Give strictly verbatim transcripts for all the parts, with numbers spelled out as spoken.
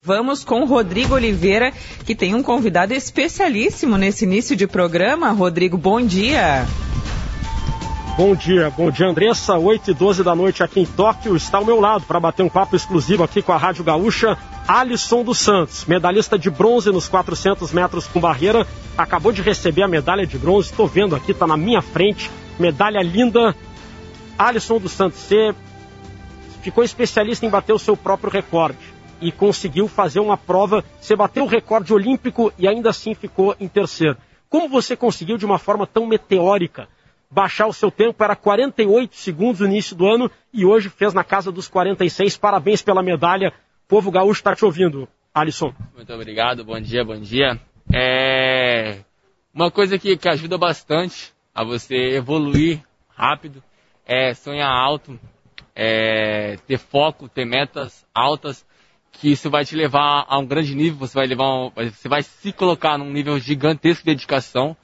Vamos com o Rodrigo Oliveira, que tem um convidado especialíssimo nesse início de programa. Rodrigo, bom dia. Bom dia, bom dia, Andressa. oito e doze da noite aqui em Tóquio. Está ao meu lado para bater um papo exclusivo aqui com a Rádio Gaúcha, Alisson dos Santos, medalhista de bronze nos quatrocentos metros com barreira. Acabou de receber a medalha de bronze, estou vendo aqui, está na minha frente. Medalha linda. Alisson dos Santos, você ficou especialista em bater o seu próprio recorde e conseguiu fazer uma prova, você bateu o recorde olímpico e ainda assim ficou em terceiro. Como você conseguiu de uma forma tão meteórica baixar o seu tempo? Era quarenta e oito segundos no início do ano e hoje fez na casa dos quarenta e seis. Parabéns pela medalha. O povo gaúcho está te ouvindo, Alisson. Muito obrigado, bom dia, bom dia. É uma coisa que, que ajuda bastante a você evoluir rápido é sonhar alto, é ter foco, ter metas altas, que isso vai te levar a um grande nível, você vai levar um, você vai se colocar num nível gigantesco de dedicação.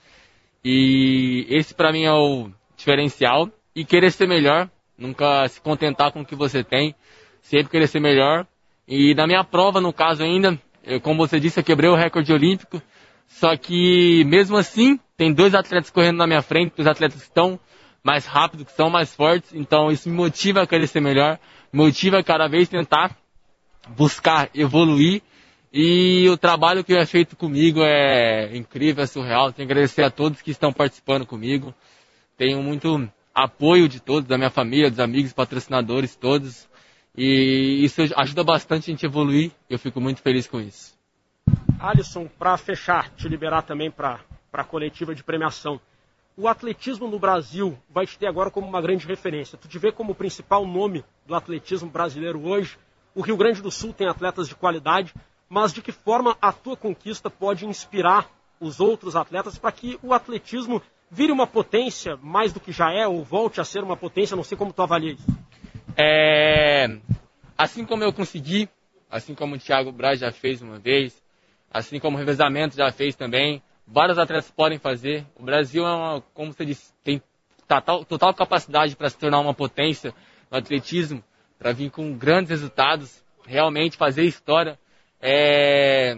E esse para mim é o diferencial. E querer ser melhor, nunca se contentar com o que você tem, sempre querer ser melhor. E na minha prova, no caso ainda, eu, como você disse, eu quebrei o recorde olímpico. Só que mesmo assim, tem dois atletas correndo na minha frente, dois atletas que estão mais rápidos, que são mais fortes. Então isso me motiva a querer ser melhor, me motiva a cada vez tentar buscar evoluir, e o trabalho que é feito comigo é incrível, é surreal. Tenho que agradecer a todos que estão participando comigo, tenho muito apoio de todos, da minha família, dos amigos, patrocinadores todos, e isso ajuda bastante a gente evoluir, eu fico muito feliz com isso. Alisson, para fechar, te liberar também para a coletiva de premiação, o atletismo no Brasil vai te ter agora como uma grande referência, tu te vê como o principal nome do atletismo brasileiro hoje. O Rio Grande do Sul tem atletas de qualidade, mas de que forma a tua conquista pode inspirar os outros atletas para que o atletismo vire uma potência mais do que já é, ou volte a ser uma potência? Não sei como tu avalia isso. É... Assim como eu consegui, assim como o Thiago Braz já fez uma vez, assim como o revezamento já fez também, vários atletas podem fazer. O Brasil é uma, como você disse, tem total, total capacidade para se tornar uma potência no atletismo, para vir com grandes resultados, realmente fazer história. É,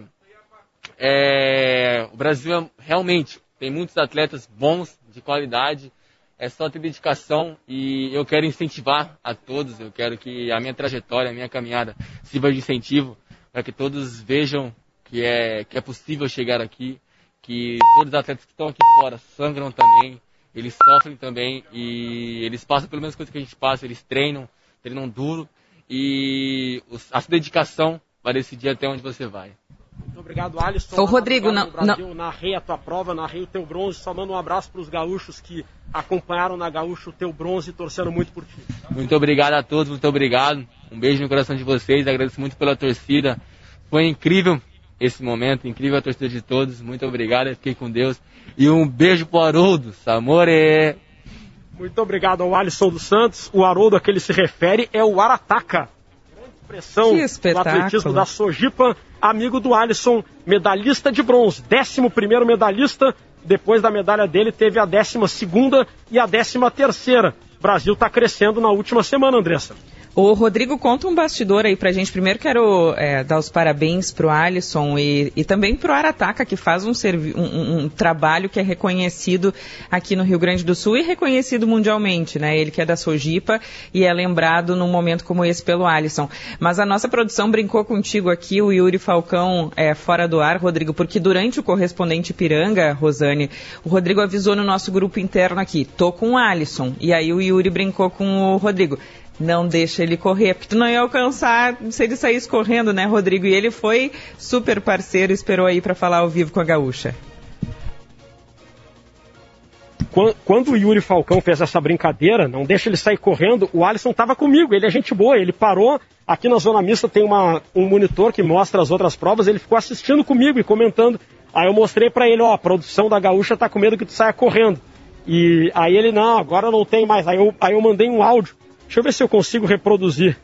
é, o Brasil é, realmente tem muitos atletas bons, de qualidade, é só ter dedicação, e eu quero incentivar a todos, eu quero que a minha trajetória, a minha caminhada sirva de incentivo, para que todos vejam que é, que é possível chegar aqui, que todos os atletas que estão aqui fora sangram também, eles sofrem também, e eles passam pelas mesmas coisas que a gente passa, eles treinam, treinam duro, e a sua dedicação vai decidir até onde você vai. Muito obrigado, Alisson. Ô, Rodrigo, não, Brasil, não... narrei a tua prova, narrei o teu bronze, só manda um abraço para os gaúchos que acompanharam na Gaúcha o teu bronze e torceram muito por ti. Muito obrigado a todos, muito obrigado, um beijo no coração de vocês, agradeço muito pela torcida, foi incrível esse momento, incrível a torcida de todos, muito obrigado, fiquei com Deus, e um beijo pro Haroldo, Samore! Muito obrigado ao Alisson dos Santos. O Haroldo a que ele se refere é o Arataka, grande expressão do atletismo da Sojipa, amigo do Alisson, medalhista de bronze, décimo primeiro medalhista. Depois da medalha dele teve a décima segunda e a décima terceira. O Brasil está crescendo na última semana, Andressa. Ô, Rodrigo, conta um bastidor aí pra gente. Primeiro quero é, dar os parabéns pro Alisson e, e também pro Arataka, que faz um, servi- um, um trabalho que é reconhecido aqui no Rio Grande do Sul e reconhecido mundialmente, né? Ele que é da Sojipa e é lembrado num momento como esse pelo Alisson. Mas a nossa produção brincou contigo aqui, o Yuri Falcão, é, fora do ar, Rodrigo, porque durante o correspondente Ipiranga, Rosane, o Rodrigo avisou no nosso grupo interno aqui, tô com o Alisson. E aí o Yuri brincou com o Rodrigo. Não deixa ele correr, porque tu não ia alcançar se ele saísse correndo, né, Rodrigo? E ele foi super parceiro, esperou aí para falar ao vivo com a Gaúcha. Quando o Yuri Falcão fez essa brincadeira, não deixa ele sair correndo, o Alisson estava comigo, ele é gente boa, ele parou, aqui na Zona Mista tem uma, um monitor que mostra as outras provas, ele ficou assistindo comigo e comentando. Aí eu mostrei para ele, ó, a produção da Gaúcha tá com medo que tu saia correndo. E aí ele, não, agora não tem mais. Aí eu, aí eu mandei um áudio. Deixa eu ver se eu consigo reproduzir.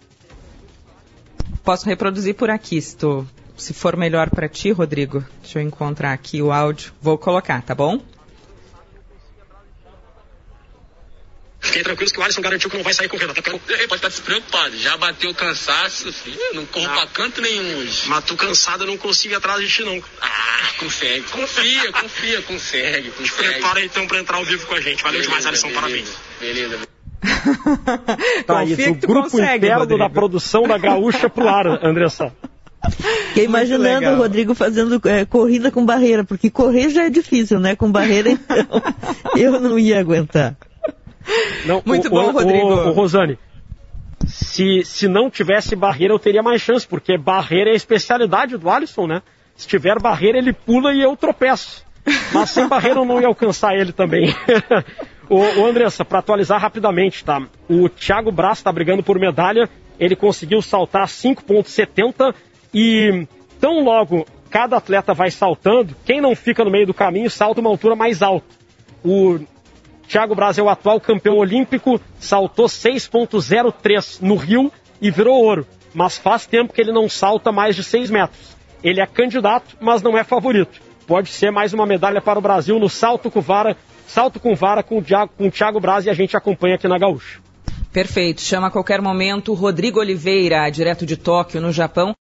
Posso reproduzir por aqui, se, tu, se for melhor para ti, Rodrigo. Deixa eu encontrar aqui o áudio. Vou colocar, tá bom? Fiquem tranquilos que o Alisson garantiu que não vai sair correndo. Até porque... Ele pode estar despreocupado. Já bateu o cansaço, filho. Não corro ah. pra canto nenhum hoje. Mas tu cansado, eu não consigo ir atrás de ti, não. Ah, consegue. Confia, confia, consegue. consegue. Te prepara então pra entrar ao vivo com a gente. Valeu beleza, demais, Alisson. Beleza, parabéns. Beleza. Tá aí, do grupo consegue, interno Rodrigo. Da produção da Gaúcha pro ar, Andressa. Fiquei imaginando o Rodrigo fazendo é, corrida com barreira, porque correr já é difícil, né? Com barreira, então, eu não ia aguentar. Não, Muito o, bom, o, Rodrigo. O, o Rosane, se, se não tivesse barreira, eu teria mais chance, porque barreira é a especialidade do Alisson, né? Se tiver barreira, ele pula e eu tropeço. Mas sem barreira eu não ia alcançar ele também. o, o Andressa, para atualizar rapidamente, tá? O Thiago Braz está brigando por medalha, ele conseguiu saltar cinco ponto setenta e tão logo cada atleta vai saltando, quem não fica no meio do caminho salta uma altura mais alta. O Thiago Braz é o atual campeão olímpico, saltou seis ponto zero três no Rio e virou ouro, mas faz tempo que ele não salta mais de seis metros. Ele é candidato, mas não é favorito. Pode ser mais uma medalha para o Brasil no salto com vara, salto com vara com o Thiago, com o Thiago Braz, e a gente acompanha aqui na Gaúcha. Perfeito. Chama a qualquer momento Rodrigo Oliveira, direto de Tóquio, no Japão.